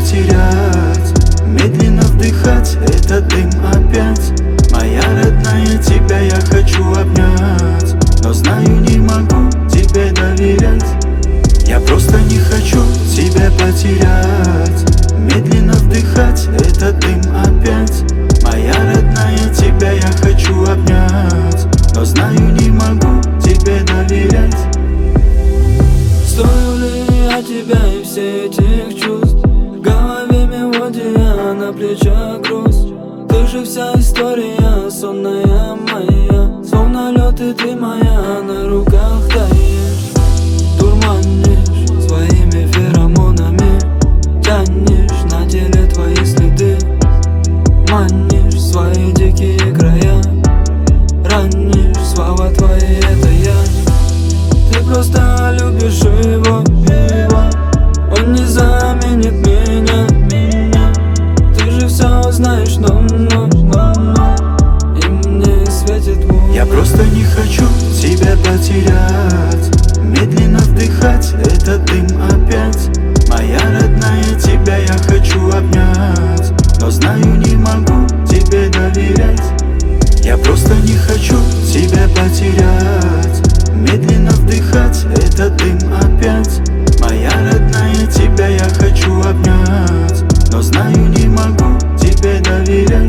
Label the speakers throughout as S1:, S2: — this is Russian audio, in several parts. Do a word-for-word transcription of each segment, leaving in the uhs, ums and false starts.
S1: потерять, медленно вдыхать этот дым опять. Моя родная, тебя я хочу обнять, но знаю, не могу тебе доверять. Я просто не хочу тебя потерять, медленно вдыхать этот дым опять. Моя родная, тебя я хочу обнять, но знаю, не могу тебе доверять.
S2: Стою ли я тебя и все этих чувств? В голове мелодия, на плечах грусть. Ты же вся история, сонная моя. Словно лед и ты моя, на руках таишь. Дурманишь своими феромонами, тянешь на теле твои следы. Манишь в свои дикие края, ранишь, слова твои, это я. Ты просто любишь его, его. Он не заменит меня, меня. Ты же все знаешь, но, но, но, но. И мне светит луна.
S1: Я просто не хочу тебя потерять, медленно вдыхать этот дым опять. Моя родная, тебя я хочу обнять, но знаю, не могу тебе доверять. Я просто не хочу тебя потерять, медленно вдыхать этот дым опять. Моя родная, тебя я хочу обнять, но знаю, не могу тебе доверять.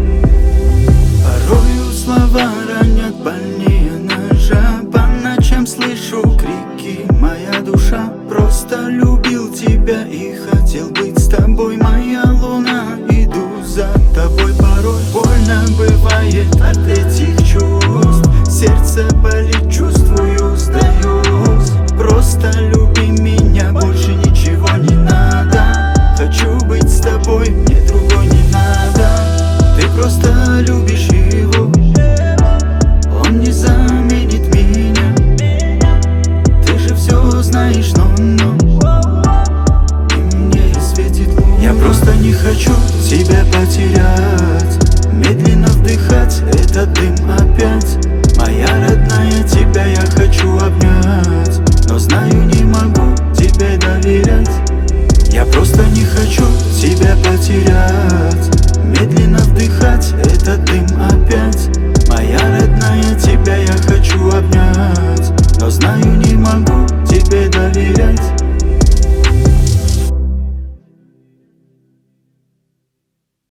S1: Порою слова ранят больнее ножа, по ночам слышу крики, моя душа. Просто любил тебя и хотел быть с тобой, моя луна. Иду за тобой, порой больно бывает от этих чувств. Сердце болит, чувствую, сдаюсь. Просто люби меня, больше ничего не надо. Хочу быть с тобой, мне другой не надо. Ты просто любишь его, он не заменит меня. Ты же все знаешь, но, но и мне светит луна. Я просто не хочу тебя потерять, медленно вдыхать этот дым опять. Моя родная, тебя я хочу обнять, но знаю, не могу тебе доверять. Я просто не хочу